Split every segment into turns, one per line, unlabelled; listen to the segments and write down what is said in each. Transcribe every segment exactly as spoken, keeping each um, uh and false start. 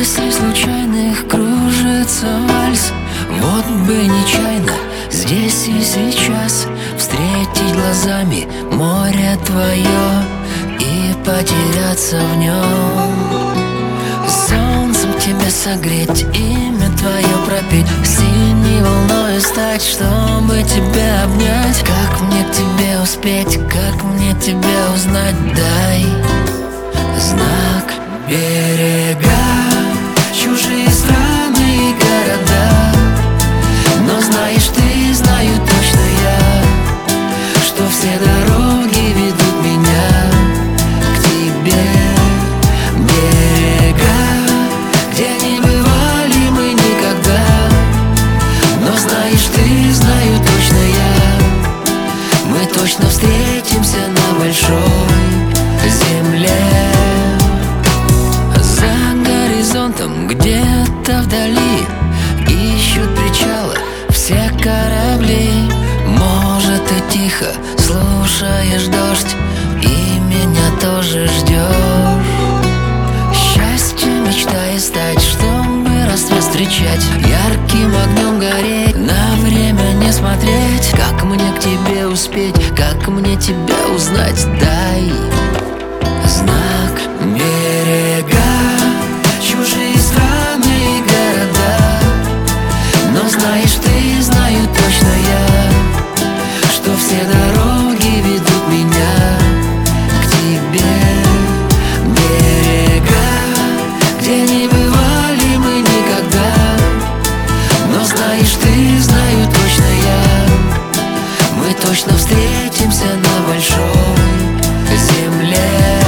мыслей случайных кружится вальс. Вот бы нечаянно здесь и сейчас встретить глазами море твое и потеряться в нем. Солнцем тебя согреть, имя твое пропеть, синей волною стать, чтобы тебя обнять. Как мне к тебе успеть, как мне тебя узнать? Дай знак. Берега, чужие страны и города, но знаешь ты, знаю точно я, что все дороги ведут меня к тебе. Берега, где не бывали мы никогда, но знаешь ты, знаю точно я, мы точно встретимся на большой земле. Где-то вдали ищут причалы все корабли. Может, ты тихо слушаешь дождь и меня тоже ждешь. Счастье мечтай стать, чтобы рассвет встречать, ярким огнем гореть, на время не смотреть. Как мне к тебе успеть, как мне тебя узнать? Дай знак. Берега, чужие страны и города, но знаешь ты, знаю точно я, что все дороги ведут меня к тебе. Берега, где не бывали мы никогда, но знаешь ты, знаю точно я, мы точно встретимся на большой земле.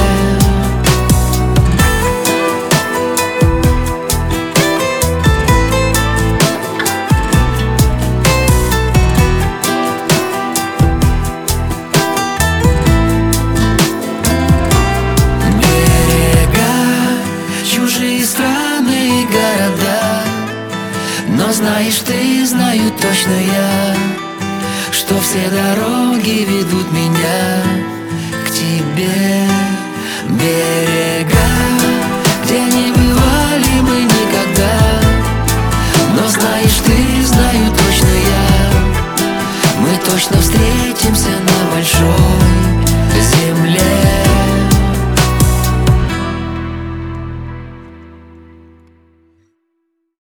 Страны и города, но знаешь ты, знаю точно я, что все дороги ведут меня к тебе. Берега, где не